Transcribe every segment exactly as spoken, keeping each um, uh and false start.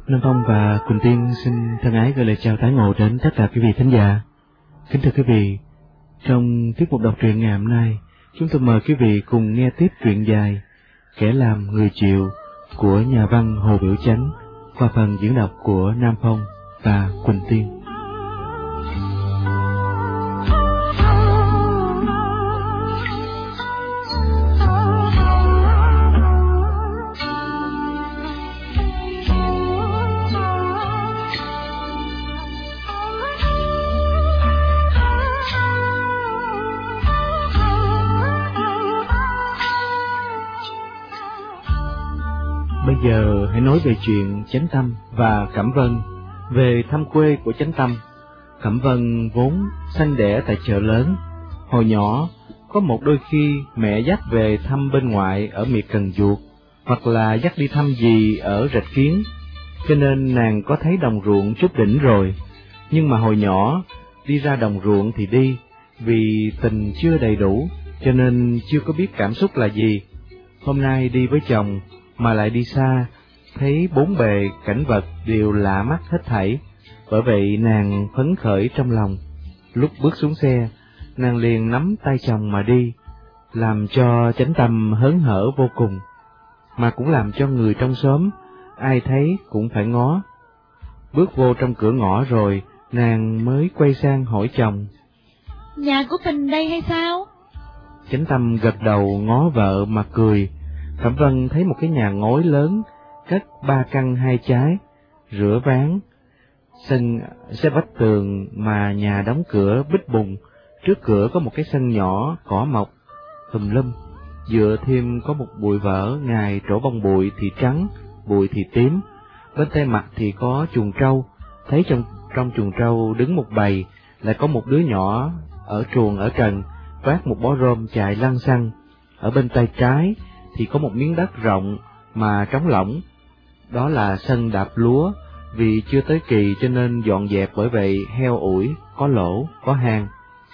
Nam Phong và Quỳnh Tiên xin thân ái gửi lời chào tái ngộ đến tất cả quý vị khán giả. Kính thưa quý vị, trong tiết mục đọc truyện ngày hôm nay, chúng tôi mời quý vị cùng nghe tiếp truyện dài Kẻ làm người chịu của nhà văn Hồ Biểu Chánh qua phần diễn đọc của Nam Phong và Quỳnh Tiên. Bây giờ hãy nói về chuyện Chánh Tâm và Cẩm Vân. Về thăm quê của Chánh Tâm, Cẩm Vân vốn sanh đẻ tại chợ lớn. Hồi nhỏ, có một đôi khi mẹ dắt về thăm bên ngoại ở miệt Cần Duộc, hoặc là dắt đi thăm dì ở Rạch Kiến, cho nên nàng có thấy đồng ruộng chút đỉnh rồi. Nhưng mà hồi nhỏ, đi ra đồng ruộng thì đi, vì tình chưa đầy đủ, cho nên chưa có biết cảm xúc là gì. Hôm nay đi với chồng, mà lại đi xa, thấy bốn bề cảnh vật đều lạ mắt hết thảy, bởi vậy nàng phấn khởi trong lòng. Lúc bước xuống xe, nàng liền nắm tay chồng mà đi, làm cho Chánh Tâm hớn hở vô cùng, mà cũng làm cho người trong xóm, ai thấy cũng phải ngó. Bước vô trong cửa ngõ rồi, nàng mới quay sang hỏi chồng: Nhà của mình đây hay sao? Chánh Tâm gật đầu ngó vợ mà cười. Cẩm Vân thấy một cái nhà ngói lớn, cất ba căn hai trái, rửa ván, sân xếp vách tường mà nhà đóng cửa bích bùng. Trước cửa có một cái sân nhỏ, cỏ mọc tùm lum, dựa thêm có một bụi vỡ, ngài trổ bông bụi thì trắng, bụi thì tím. Bên tay mặt thì có chuồng trâu, thấy trong trong chuồng trâu đứng một bầy, lại có một đứa nhỏ ở chuồng ở trần, vác một bó rơm chạy lăng xăng. Ở bên tay trái thì có một miếng đất rộng mà trống lỏng, đó là sân đạp lúa, vì chưa tới kỳ cho nên dọn dẹp, bởi vậy heo ủi, có lỗ, có hang.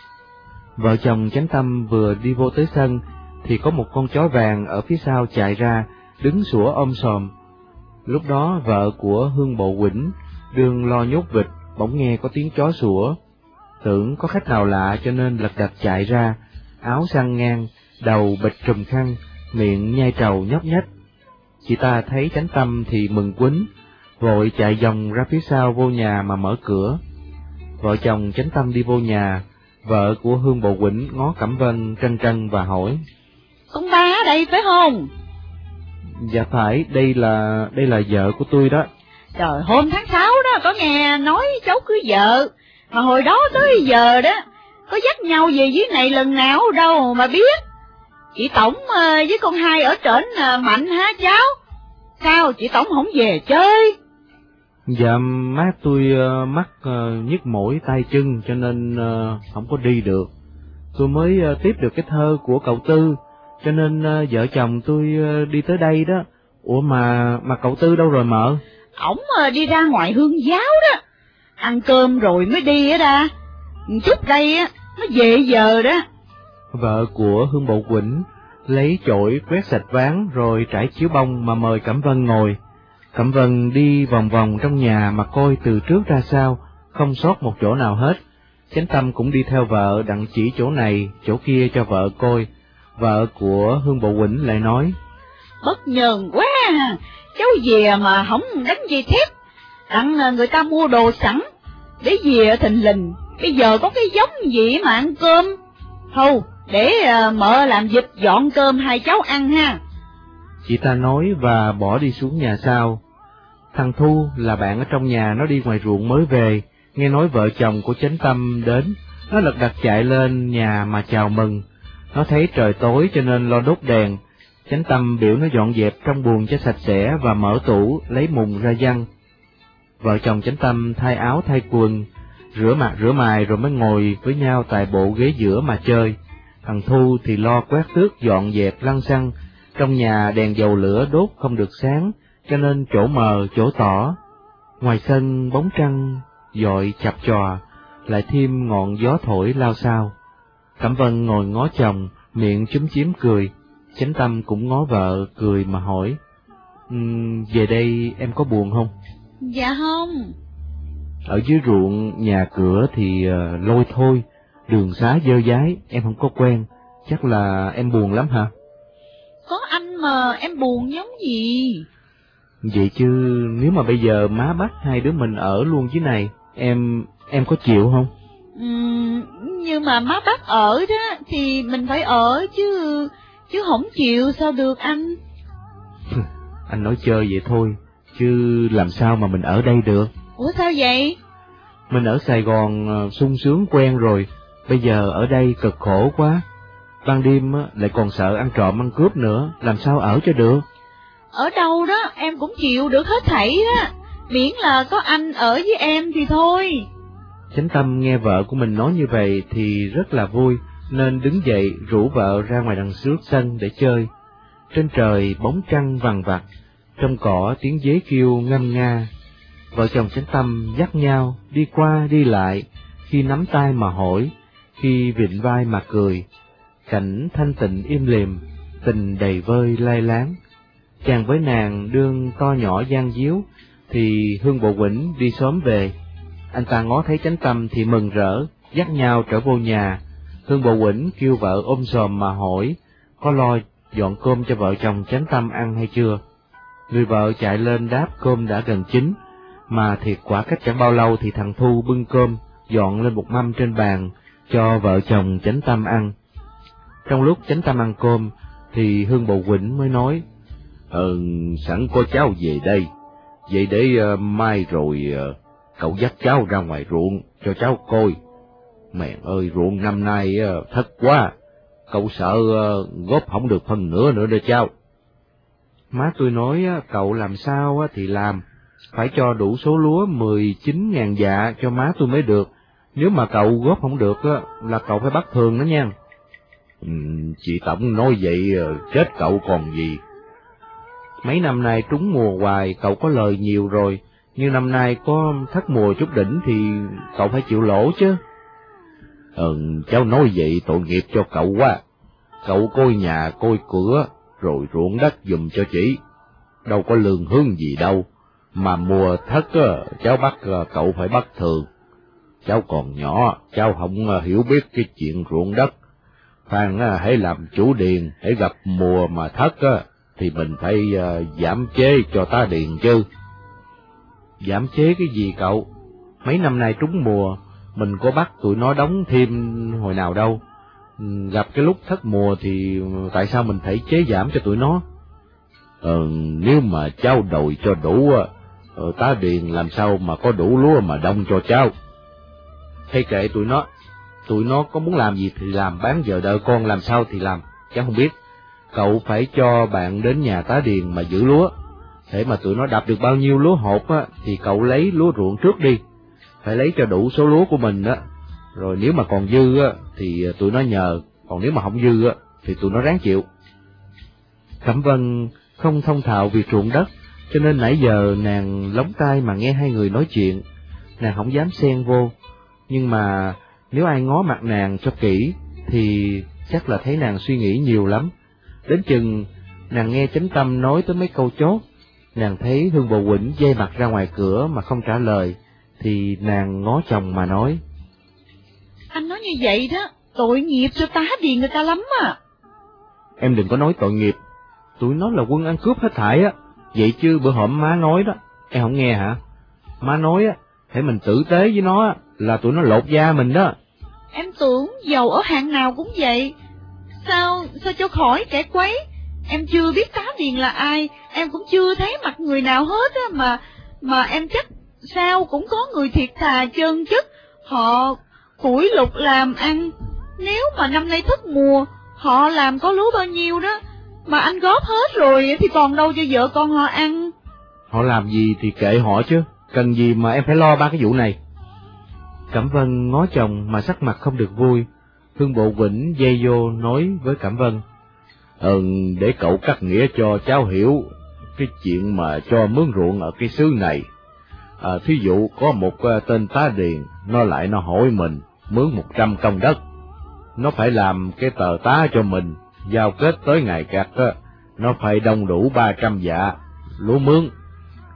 Vợ chồng Chánh Tâm vừa đi vô tới sân, thì có một con chó vàng ở phía sau chạy ra, đứng sủa ôm sòm. Lúc đó vợ của Hương Bộ Quỳnh đương lo nhốt vịt, bỗng nghe có tiếng chó sủa, tưởng có khách nào lạ cho nên lật đật chạy ra, áo xăng ngang, đầu bịch trùm khăn, miệng nhai trầu nhóc nhách. Chị ta thấy Chánh Tâm thì mừng quýnh, vội chạy vòng ra phía sau vô nhà mà mở cửa. Vợ chồng Chánh Tâm đi vô nhà, vợ của Hương Bộ Quỳnh ngó Cẩm Vân trân trân và hỏi: Con ba ở đây phải không? Dạ phải, đây là đây là vợ của tôi đó. Trời, hôm tháng sáu đó có nghe nói cháu cưới vợ, mà hồi đó tới giờ đó có dắt nhau về dưới này lần nào đâu mà biết. Chị Tổng với con hai ở trển mạnh hả cháu? Sao chị Tổng không về chơi? Dạ má tôi uh, mắc uh, nhức mũi tay chân cho nên uh, không có đi được. Tôi mới uh, tiếp được cái thơ của cậu Tư, cho nên uh, vợ chồng tôi uh, đi tới đây đó. Ủa mà mà cậu Tư đâu rồi mợ? Ổng uh, đi ra ngoài hương giáo đó, ăn cơm rồi mới đi á đa. Chút đây á nó về giờ đó. Vợ của Hương Bộ Quỳnh lấy chổi quét sạch ván rồi trải chiếu bông mà mời Cẩm Vân ngồi. Cẩm Vân đi vòng vòng trong nhà mà coi từ trước ra sau, không sót một chỗ nào hết. Chánh Tâm cũng đi theo vợ đặng chỉ chỗ này, chỗ kia cho vợ coi. Vợ của Hương Bộ Quỳnh lại nói: Bất nhờn quá, cháu về mà không đánh dây thép, đặng người ta mua đồ sẵn, để về thình lình, bây giờ có cái giống gì mà ăn cơm. Thôi, để uh, mợ làm dịch dọn cơm hai cháu ăn ha. Chị ta nói và bỏ đi xuống nhà sau. Thằng Thu là bạn ở trong nhà, nó đi ngoài ruộng mới về, nghe nói vợ chồng của Chánh Tâm đến, nó lật đật chạy lên nhà mà chào mừng. Nó thấy trời tối cho nên lo đốt đèn. Chánh Tâm biểu nó dọn dẹp trong buồng cho sạch sẽ và mở tủ lấy mùng ra giăng. Vợ chồng Chánh Tâm thay áo thay quần, rửa mặt rửa mài rồi mới ngồi với nhau tại bộ ghế giữa mà chơi. Thằng Thu thì lo quét tước dọn dẹp lăng xăng, trong nhà đèn dầu lửa đốt không được sáng, cho nên chỗ mờ chỗ tỏ. Ngoài sân bóng trăng dọi chập chòa, lại thêm ngọn gió thổi lao xao. Cẩm Vân ngồi ngó chồng, miệng chúm chím cười. Chánh Tâm cũng ngó vợ cười mà hỏi: uhm, về đây em có buồn không? Dạ không. Ở dưới ruộng nhà cửa thì uh, lôi thôi, đường xá dơ dái, em không có quen, chắc là em buồn lắm hả? Có anh mà em buồn giống gì? Vậy chứ nếu mà bây giờ má bắt hai đứa mình ở luôn dưới này, em em có chịu không? Ừ, nhưng mà má bắt ở đó thì mình phải ở chứ, chứ không chịu sao được anh? Anh nói chơi vậy thôi, chứ làm sao mà mình ở đây được? Ủa sao vậy? Mình ở Sài Gòn sung sướng quen rồi, bây giờ ở đây cực khổ quá. Ban đêm lại còn sợ ăn trộm ăn cướp nữa, làm sao ở cho được? Ở đâu đó em cũng chịu được hết thảy đó, miễn là có anh ở với em thì thôi. Chánh Tâm nghe vợ của mình nói như vậy thì rất là vui, nên đứng dậy rủ vợ ra ngoài đằng trước sân để chơi. Trên trời bóng trăng vằng vặc, trong cỏ tiếng dế kêu ngâm nga. Vợ chồng Chánh Tâm dắt nhau đi qua đi lại, khi nắm tay mà hỏi, khi vịn vai mà cười. Cảnh thanh tịnh im lìm, tình đầy vơi lai láng. Chàng với nàng đương to nhỏ gian díu, thì Hương Bộ Quỳnh đi sớm về. Anh ta ngó thấy Chánh Tâm thì mừng rỡ, dắt nhau trở vô nhà. Hương Bộ Quỳnh kêu vợ ôm xòm mà hỏi, có lo dọn cơm cho vợ chồng Chánh Tâm ăn hay chưa? Người vợ chạy lên đáp cơm đã gần chín, mà thiệt quả cách chẳng bao lâu thì thằng Thu bưng cơm, dọn lên một mâm trên bàn, cho vợ chồng Chánh Tâm ăn. Trong lúc Chánh Tâm ăn cơm, thì Hương Bộ Quỳnh mới nói, Ờ, sẵn có cháu về đây, vậy để uh, mai rồi uh, cậu dắt cháu ra ngoài ruộng cho cháu coi. Mẹ ơi, ruộng năm nay uh, thất quá, cậu sợ uh, góp không được phần nữa nữa đó cháu. Má tôi nói uh, cậu làm sao uh, thì làm, phải cho đủ số lúa mười chín ngàn dạ cho má tôi mới được, nếu mà cậu góp không được uh, là cậu phải bắt thường đó nha. Ừ, chị Tổng nói vậy uh, chết cậu còn gì. Mấy năm nay trúng mùa hoài, cậu có lời nhiều rồi, nhưng năm nay có thất mùa chút đỉnh thì cậu phải chịu lỗ chứ. Ừ, cháu nói vậy tội nghiệp cho cậu quá. Cậu coi nhà coi cửa, rồi ruộng đất giùm cho chị. Đâu có lương hướng gì đâu, mà mùa thất cháu bắt cậu phải bắt thường. Cháu còn nhỏ, cháu không hiểu biết cái chuyện ruộng đất. Phan hãy làm chủ điền, hãy gặp mùa mà thất thì mình phải uh, giảm chế cho tá điền chứ. Giảm chế cái gì cậu? Mấy năm nay trúng mùa, mình có bắt tụi nó đóng thêm hồi nào đâu. Gặp cái lúc thất mùa thì tại sao mình phải chế giảm cho tụi nó? Ờ, nếu mà cháu đòi cho đủ, uh, tá điền làm sao mà có đủ lúa mà đông cho cháu. Hay kệ tụi nó, tụi nó có muốn làm gì thì làm, bán vợ đợi con làm sao thì làm, cháu không biết. Cậu phải cho bạn đến nhà tá điền mà giữ lúa, để mà tụi nó đập được bao nhiêu lúa hột á, thì cậu lấy lúa ruộng trước đi, phải lấy cho đủ số lúa của mình á, rồi nếu mà còn dư á, thì tụi nó nhờ, còn nếu mà không dư á, thì tụi nó ráng chịu. Cẩm Vân không thông thạo việc ruộng đất, cho nên nãy giờ nàng lóng tai mà nghe hai người nói chuyện, nàng không dám xen vô, nhưng mà nếu ai ngó mặt nàng cho kỹ, thì chắc là thấy nàng suy nghĩ nhiều lắm. Đến chừng nàng nghe Chánh Tâm nói tới mấy câu chốt, nàng thấy Hương Bộ Quỳnh dây mặt ra ngoài cửa mà không trả lời, thì nàng ngó chồng mà nói, anh nói như vậy đó, tội nghiệp cho tá điền người ta lắm à. Em đừng có nói tội nghiệp, tụi nó là quân ăn cướp hết thảy á, vậy chứ bữa hổm má nói đó, em không nghe hả? Má nói á, để mình tử tế với nó là tụi nó lột da mình đó. Em tưởng giàu ở hạng nào cũng vậy, sao sao cho khỏi kẻ quấy. Em chưa biết tá điền là ai, em cũng chưa thấy mặt người nào hết á, mà mà em chắc sao cũng có người thiệt thà chân chất, họ củi lục làm ăn. Nếu mà năm nay thất mùa, họ làm có lúa bao nhiêu đó, mà anh góp hết rồi thì còn đâu cho vợ con họ ăn. Họ làm gì thì kệ họ chứ, cần gì mà em phải lo ba cái vụ này. Cẩm Vân ngó chồng mà sắc mặt không được vui. Hương Bộ Quỳnh dây vô nói với Cẩm Vân, Ừ, để cậu cắt nghĩa cho cháu hiểu cái chuyện mà cho mướn ruộng ở cái xứ này. À, thí dụ có một uh, tên tá điền, nó lại nó hỏi mình mướn một trăm công đất, nó phải làm cái tờ tá cho mình, giao kết tới ngày gặt á, nó phải đông đủ ba trăm dạ lúa mướn.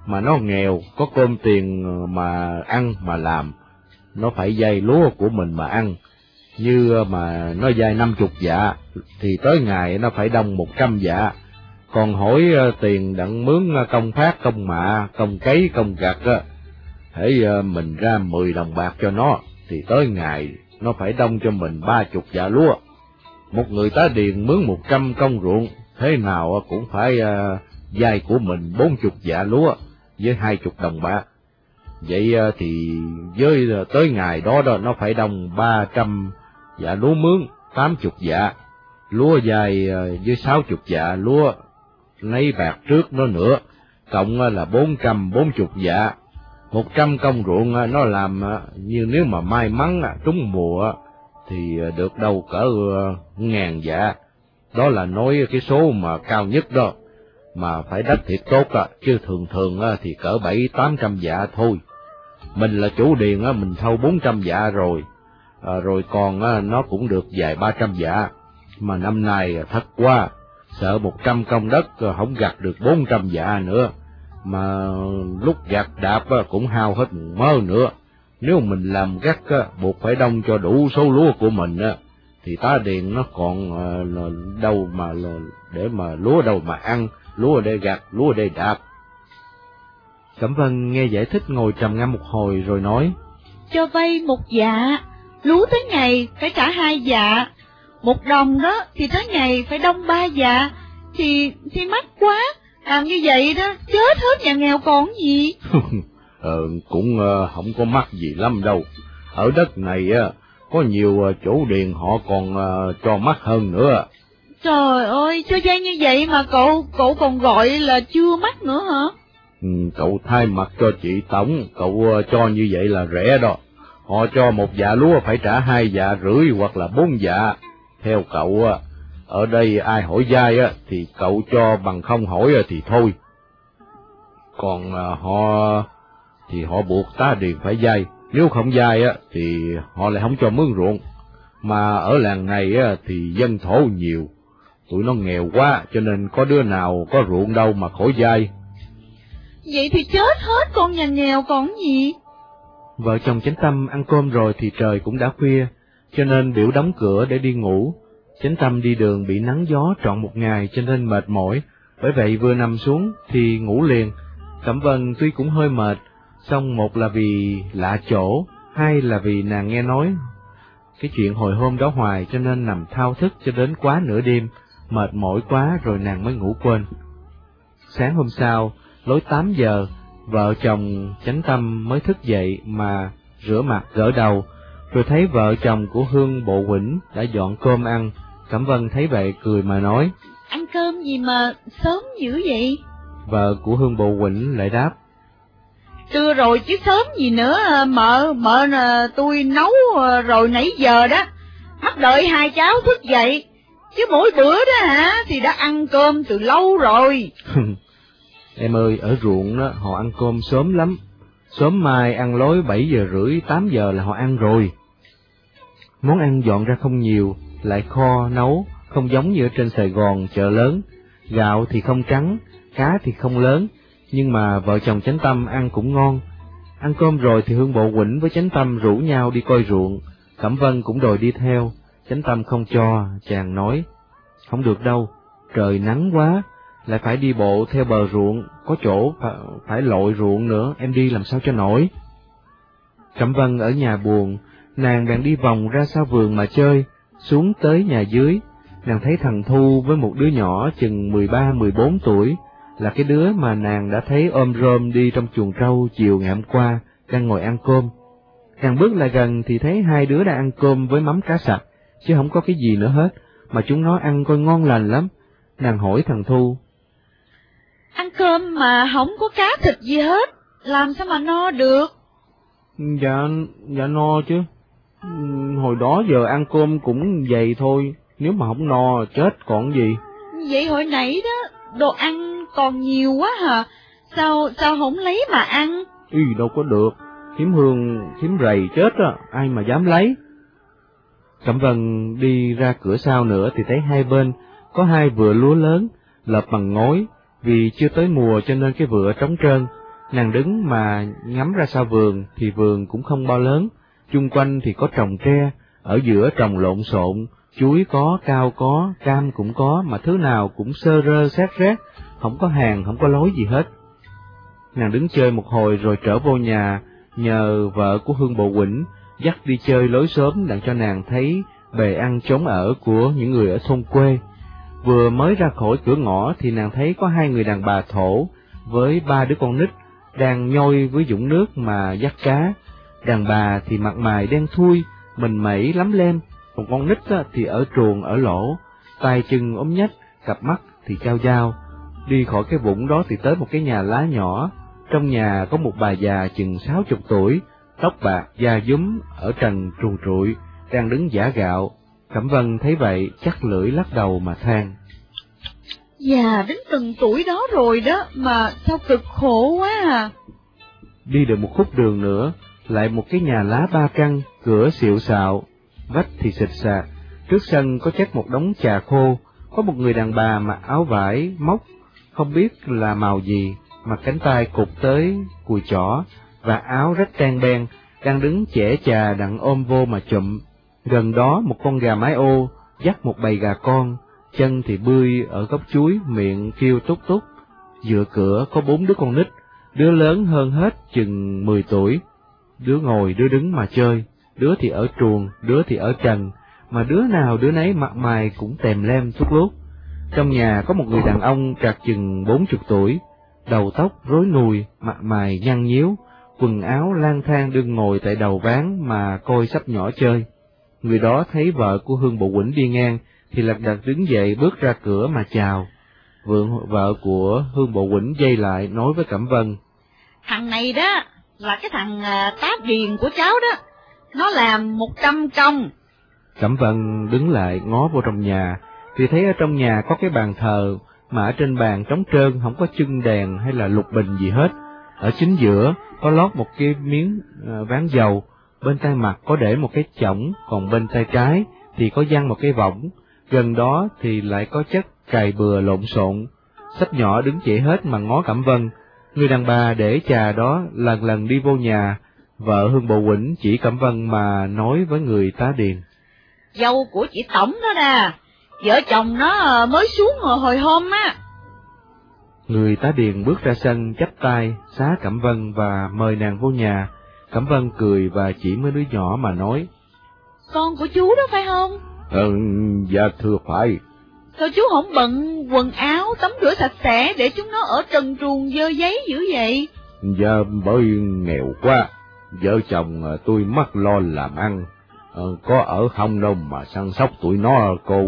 mà nó nghèo, có cơm tiền mà ăn mà làm, nó phải vay lúa của mình mà ăn. Như mà nó vay năm chục dạ, thì tới ngày nó phải đông một trăm dạ. Còn hỏi tiền đặng mướn công phát, công mạ, công cấy, công gặt á, hễ mình ra mười đồng bạc cho nó, thì tới ngày nó phải đông cho mình ba chục dạ lúa. Một người tá điền mướn một trăm công ruộng, thế nào cũng phải uh, vay của mình bốn chục dạ lúa với hai chục đồng bạc. Vậy uh, thì với uh, tới ngày đó đó nó phải đông ba trăm dạ lúa mướn, tám chục dạ lúa vay uh, với sáu chục dạ lúa lấy bạc trước nó nữa, cộng uh, là bốn trăm bốn chục dạ. Một trăm công ruộng uh, nó làm uh, như nếu mà may mắn uh, trúng mùa uh, thì được đâu cỡ uh, ngàn dạ. Đó là nói cái số mà cao nhất đó, mà phải đất thiệt tốt à, chứ thường thường à, thì cỡ bảy tám trăm dạ thôi. Mình là chủ điền á, mình thâu bốn trăm dạ rồi, à, rồi còn à, nó cũng được vài ba trăm dạ. Mà năm nay à, thất quá, sợ một trăm công đất à, không gặt được bốn trăm dạ nữa, mà lúc gặt đạp à, cũng hao hết mớ nữa. Nếu mình làm gắt á, buộc phải đông cho đủ số lúa của mình á, thì tá điền nó còn uh, đâu mà để mà lúa đâu mà ăn, lúa để gặt, lúa để đạp. Cẩm Vân nghe giải thích ngồi trầm ngâm một hồi rồi nói: Cho vay một dạ, lúa tới ngày phải trả hai dạ, một đồng đó thì tới ngày phải đông ba dạ, thì thì mắc quá, làm như vậy đó chết hết nhà nghèo còn gì. ờ, cũng uh, không có mắc gì lắm đâu. Ở đất này á, uh, có nhiều uh, chủ điền họ còn uh, cho mắc hơn nữa. Trời ơi, cho vay như vậy mà cậu cậu còn gọi là chưa mắc nữa hả? Ừ, cậu thay mặt cho chị Tổng, cậu uh, cho như vậy là rẻ đó. Họ cho một dạ lúa phải trả hai dạ rưỡi hoặc là bốn dạ. Theo cậu uh, ở đây ai hỏi vay á thì cậu cho, bằng không hỏi thì thôi. Còn uh, họ thì họ buộc tá điền phải vay, nếu không vay á thì họ lại không cho mướn ruộng. Mà ở làng này á thì dân thổ nhiều, tụi nó nghèo quá cho nên có đứa nào có ruộng đâu mà khỏi vay. Vậy thì chết hết con nhà nghèo còn gì. Vợ chồng Chánh Tâm ăn cơm rồi thì trời cũng đã khuya, cho nên biểu đóng cửa để đi ngủ. Chánh Tâm đi đường bị nắng gió trọn một ngày cho nên mệt mỏi, bởi vậy vừa nằm xuống thì ngủ liền. Cẩm Vân tuy cũng hơi mệt, song một là vì lạ chỗ, hai là vì nàng nghe nói cái chuyện hồi hôm đó hoài cho nên nằm thao thức cho đến quá nửa đêm, mệt mỏi quá rồi nàng mới ngủ quên. Sáng hôm sau, lối tám giờ, vợ chồng Chánh Tâm mới thức dậy mà rửa mặt gỡ đầu, rồi thấy vợ chồng của Hương Bộ Quỳnh đã dọn cơm ăn. Cẩm Vân thấy vậy cười mà nói: Ăn cơm gì mà sớm dữ vậy? Vợ của Hương Bộ Quỳnh lại đáp: Trưa rồi chứ sớm gì nữa, mợ, mợ tôi nấu rồi nãy giờ đó, mắt đợi hai cháu thức dậy, chứ mỗi bữa đó hả thì đã ăn cơm từ lâu rồi. Em ơi, ở ruộng đó họ ăn cơm sớm lắm, sớm mai ăn lối bảy giờ rưỡi, tám giờ là họ ăn rồi. Món ăn dọn ra không nhiều, lại kho nấu, không giống như ở trên Sài Gòn chợ lớn, gạo thì không trắng, cá thì không lớn, nhưng mà vợ chồng Chánh Tâm ăn cũng ngon. Ăn cơm rồi thì Hương Bộ Quỳnh với Chánh Tâm rủ nhau đi coi ruộng, Cẩm Vân cũng đòi đi theo. Chánh Tâm không cho, chàng nói: Không được đâu, trời nắng quá, lại phải đi bộ theo bờ ruộng, có chỗ phải, phải lội ruộng nữa, em đi làm sao cho nổi. Cẩm Vân ở nhà buồn, nàng bèn đi vòng ra sau vườn mà chơi. Xuống tới nhà dưới, nàng thấy thằng Thu với một đứa nhỏ chừng mười ba mười bốn tuổi, là cái đứa mà nàng đã thấy ôm rơm đi trong chuồng trâu chiều ngày hôm qua, đang ngồi ăn cơm. Càng bước lại gần thì thấy hai đứa đang ăn cơm với mắm cá sặc, chứ không có cái gì nữa hết, mà chúng nó ăn coi ngon lành lắm. Nàng hỏi thằng Thu: Ăn cơm mà không có cá thịt gì hết, làm sao mà no được? Dạ, dạ no chứ. Hồi đó giờ ăn cơm cũng vậy thôi, nếu mà không no chết còn gì. Vậy hồi nãy đó, đồ ăn còn nhiều quá hả? Sao, sao không lấy mà ăn? Ý đâu có được, thím Hương, thím rầy chết á, ai mà dám lấy. Cẩm Vân đi ra cửa sau nữa thì thấy hai bên có hai vựa lúa lớn, lợp bằng ngói, vì chưa tới mùa cho nên cái vựa trống trơn. Nàng đứng mà ngắm ra sau vườn thì vườn cũng không bao lớn, chung quanh thì có trồng tre, ở giữa trồng lộn xộn, chuối có, cao có, cam cũng có, mà thứ nào cũng sơ rơ sát rác, không có hàng, không có lối gì hết. Nàng đứng chơi một hồi rồi trở vô nhà, nhờ vợ của Hương Bộ Quỳnh dắt đi chơi lối xóm đặng cho nàng thấy bề ăn chốn ở của những người ở thôn quê. Vừa mới ra khỏi cửa ngõ thì nàng thấy có hai người đàn bà thổ với ba đứa con nít đang nhoi với vũng nước mà dắt cá. Đàn bà thì mặt mày đen thui, mình mẩy lắm lem, còn con nít thì ở truồng ở lỗ, tay chân ốm nhách, cặp mắt thì chao dao. Đi khỏi cái vũng đó thì tới một cái nhà lá nhỏ, trong nhà có một bà già chừng sáu chục tuổi, tóc bạc, da dúm, ở trần trùn trụi, đang đứng giã gạo. Cẩm Vân thấy vậy chắc lưỡi lắc đầu mà than: Già đến từng tuổi đó rồi đó, mà sao cực khổ quá à. Đi được một khúc đường nữa, lại một cái nhà lá ba căn, cửa xịu xạo, vách thì xịt xạc, trước sân có chất một đống trà khô, có một người đàn bà mặc áo vải, móc, không biết là màu gì, mặc cánh tay cụt tới cùi chỏ, và áo rách ten ben, đang đứng chẻ trà đặng ôm vô mà chụm. Gần đó một con gà mái ô, dắt một bầy gà con, chân thì bươi ở gốc chuối, miệng kêu tút tút. Dựa cửa có bốn đứa con nít, đứa lớn hơn hết chừng mười tuổi, đứa ngồi đứa đứng mà chơi, đứa thì ở truồng, đứa thì ở trần, mà đứa nào đứa nấy mặt mày cũng tèm lem thuốc lút. Trong nhà có một người đàn ông trạc chừng bốn chục tuổi, đầu tóc rối nùi, mặt mày nhăn nhíu, quần áo lang thang đương ngồi tại đầu ván mà coi sắp nhỏ chơi. Người đó thấy vợ của Hương Bộ Quỳnh đi ngang thì lật đật đứng dậy bước ra cửa mà chào. Vượng vợ của Hương Bộ Quỳnh dây lại nói với Cẩm Vân: Thằng này đó là cái thằng tá điền của cháu đó, nó làm một trăm công. Cẩm Vân đứng lại ngó vô trong nhà thì thấy ở trong nhà có cái bàn thờ, mà ở trên bàn trống trơn, không có chân đèn hay là lục bình gì hết. Ở chính giữa có lót một cái miếng uh, ván dầu, bên tay mặt có để một cái chõng, còn bên tay trái thì có giăng một cái võng. Gần đó thì lại có chất cày bừa lộn xộn. Sách nhỏ đứng chỉ hết mà ngó Cẩm Vân. Người đàn bà để trà đó lần lần đi vô nhà, vợ Hương Bộ Quỳnh chỉ Cẩm Vân mà nói với người tá điền: Dâu của chị Tổng đó nè, vợ chồng nó mới xuống hồi hôm á. Người tá điền bước ra sân chắp tay xá Cẩm Vân và mời nàng vô nhà. Cẩm Vân cười và chỉ mấy đứa nhỏ mà nói: Con của chú đó phải không? Ừ, dạ thưa phải. Sao chú không bận quần áo tắm rửa sạch sẽ để chúng nó ở trần truồng dơ giấy dữ vậy? Dạ bởi nghèo quá, vợ chồng tôi mắc lo làm ăn, ờ, có ở không đâu mà săn sóc tụi nó cô.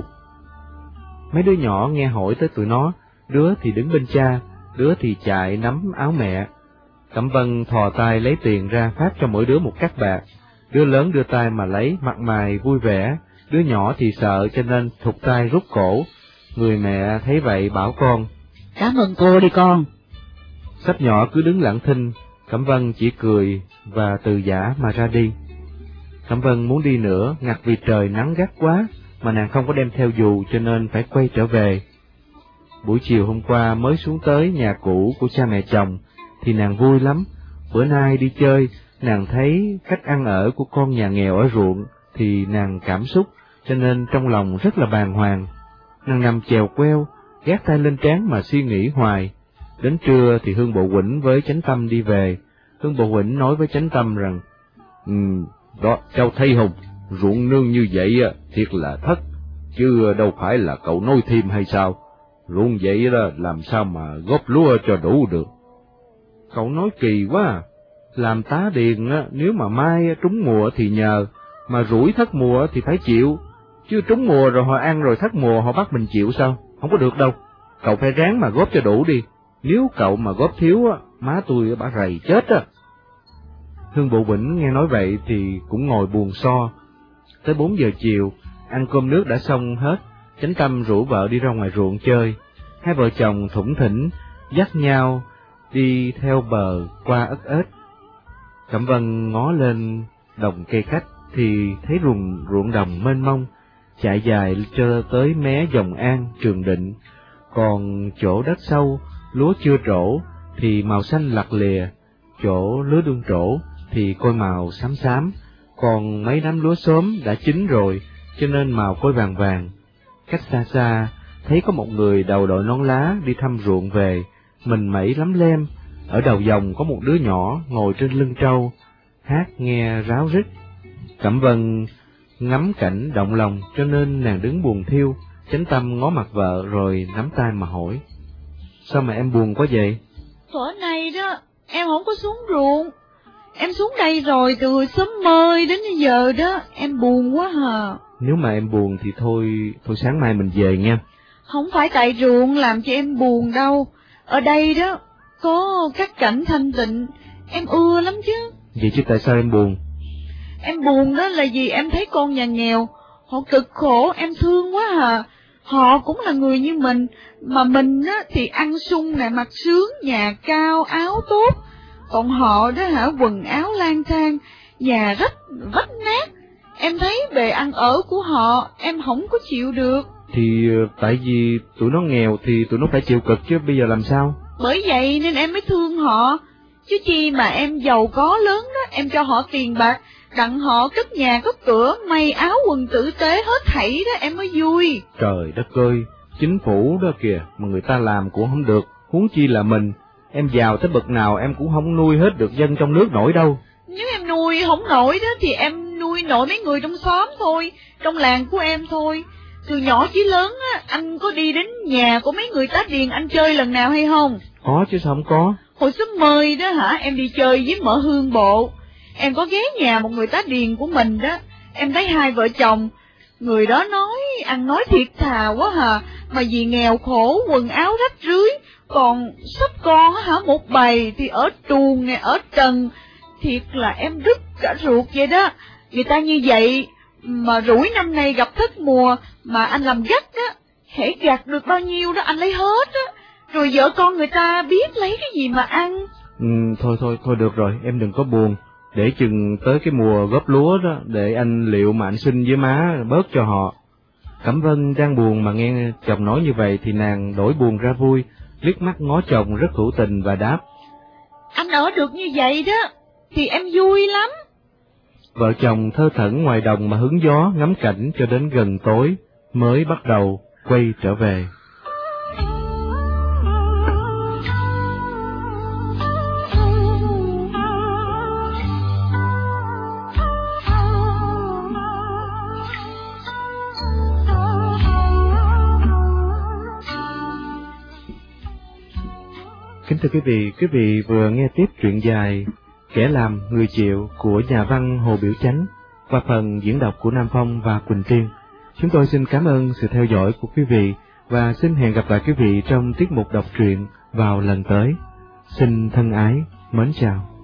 Mấy đứa nhỏ nghe hỏi tới tụi nó, đứa thì đứng bên cha, đứa thì chạy nắm áo mẹ. Cẩm Vân thò tay lấy tiền ra phát cho mỗi đứa một cắc bạc, đứa lớn đưa tay mà lấy, mặt mày vui vẻ, đứa nhỏ thì sợ cho nên thụt tay rút cổ. Người mẹ thấy vậy bảo con: Cảm ơn cô đi con. Sách nhỏ cứ đứng lặng thinh, Cẩm Vân chỉ cười và từ giã mà ra đi. Cẩm Vân muốn đi nữa, ngặt vì trời nắng gắt quá, mà nàng không có đem theo dù cho nên phải quay trở về. Buổi chiều hôm qua mới xuống tới nhà cũ của cha mẹ chồng, thì nàng vui lắm. Bữa nay đi chơi, nàng thấy cách ăn ở của con nhà nghèo ở ruộng, thì nàng cảm xúc, cho nên trong lòng rất là bàng hoàng. Nàng nằm chèo queo, gác tay lên trán mà suy nghĩ hoài. Đến trưa thì Hương Bộ Quỳnh với Chánh Tâm đi về. Hương Bộ Quỳnh nói với Chánh Tâm rằng: Ừ, đó, cháu thấy không, ruộng nương như vậy thiệt là thất, chứ đâu phải là cậu nói thêm hay sao? Ruộng vậy đó làm sao mà góp lúa cho đủ được. Cậu nói kỳ quá à. Làm tá điền á, nếu mà mai trúng mùa thì nhờ, mà rủi thất mùa thì phải chịu, chứ trúng mùa rồi họ ăn rồi thất mùa họ bắt mình chịu sao? Không có được đâu. Cậu phải ráng mà góp cho đủ đi, nếu cậu mà góp thiếu á, má tôi bả rầy chết á. Hương Bộ Quỳnh nghe nói vậy thì cũng ngồi buồn so. Tới bốn giờ chiều, ăn cơm nước đã xong hết, Chánh Tâm rủ vợ đi ra ngoài ruộng chơi. Hai vợ chồng thủng thỉnh, dắt nhau đi theo bờ qua ất ếch. Cẩm Vân ngó lên đồng cây khách thì thấy ruộng ruộng đồng mênh mông, chạy dài cho tới mé Dòng An, Trường Định. Còn chỗ đất sâu, lúa chưa trổ, thì màu xanh lặt lìa, chỗ lứa đương trổ thì côi màu xám xám, còn mấy đám lúa xốm đã chín rồi, cho nên màu côi vàng vàng. Cách xa xa, thấy có một người đầu đội nón lá đi thăm ruộng về, mình mẩy lắm lem, ở đầu dòng có một đứa nhỏ ngồi trên lưng trâu, hát nghe ráo rít. Cẩm Vân ngắm cảnh động lòng, cho nên nàng đứng buồn thiêu, Chánh Tâm ngó mặt vợ rồi nắm tay mà hỏi: sao mà em buồn quá vậy? Thuở nay đó, em không có xuống ruộng. Em xuống đây rồi từ sớm mơi đến bây giờ đó, em buồn quá hả? Nếu mà em buồn thì thôi, thôi sáng mai mình về nha. Không phải tại ruộng làm cho em buồn đâu. Ở đây đó, có các cảnh thanh tịnh, em ưa lắm chứ. Vậy chứ tại sao em buồn? Em buồn đó là vì em thấy con nhà nghèo, họ cực khổ, em thương quá à. Họ cũng là người như mình, mà mình á thì ăn sung nè, mặc sướng, nhà cao, áo tốt. Còn họ đó hả, quần áo lang thang, nhà rách, vách nát. Em thấy bề ăn ở của họ, em không có chịu được. Thì tại vì tụi nó nghèo thì tụi nó phải chịu cực chứ, bây giờ làm sao? Bởi vậy nên em mới thương họ. Chứ chi mà em giàu có lớn đó, em cho họ tiền bạc, đặng họ cất nhà cất cửa, may áo quần tử tế hết thảy đó, em mới vui. Trời đất ơi, chính phủ đó kìa, mà người ta làm cũng không được, huống chi là mình. Em giàu tới bậc nào em cũng không nuôi hết được dân trong nước nổi đâu. Nếu em nuôi không nổi đó thì em nuôi nổi mấy người trong xóm thôi, trong làng của em thôi. Từ nhỏ chí lớn á, anh có đi đến nhà của mấy người tá điền anh chơi lần nào hay không? Có chứ sao không có. Hồi sớm mời đó hả, em đi chơi với Mợ Hương Bộ. Em có ghé nhà một người tá điền của mình đó, em thấy hai vợ chồng, người đó nói, ăn nói thiệt thà quá hà, mà vì nghèo khổ, quần áo rách rưới, còn sắp con hả, một bầy thì ở truồng này, ở trần, thiệt là em đứt cả ruột vậy đó. Người ta như vậy, mà rủi năm nay gặp thất mùa, mà anh làm gắt á, hễ gạt được bao nhiêu đó anh lấy hết á, rồi vợ con người ta biết lấy cái gì mà ăn. Ừ, thôi thôi, thôi được rồi, em đừng có buồn. Để chừng tới cái mùa góp lúa đó, để anh liệu mà anh xin với má bớt cho họ. Cẩm Vân đang buồn mà nghe chồng nói như vậy thì nàng đổi buồn ra vui, liếc mắt ngó chồng rất hữu tình và đáp: anh ở được như vậy đó, thì em vui lắm. Vợ chồng thơ thẩn ngoài đồng mà hứng gió ngắm cảnh cho đến gần tối, mới bắt đầu quay trở về. Kính thưa quý vị, quý vị vừa nghe tiếp truyện dài Kẻ Làm Người Chịu của nhà văn Hồ Biểu Chánh qua phần diễn đọc của Nam Phong và Quỳnh Tiên. Chúng tôi xin cảm ơn sự theo dõi của quý vị và xin hẹn gặp lại quý vị trong tiết mục đọc truyện vào lần tới. Xin thân ái, mến chào.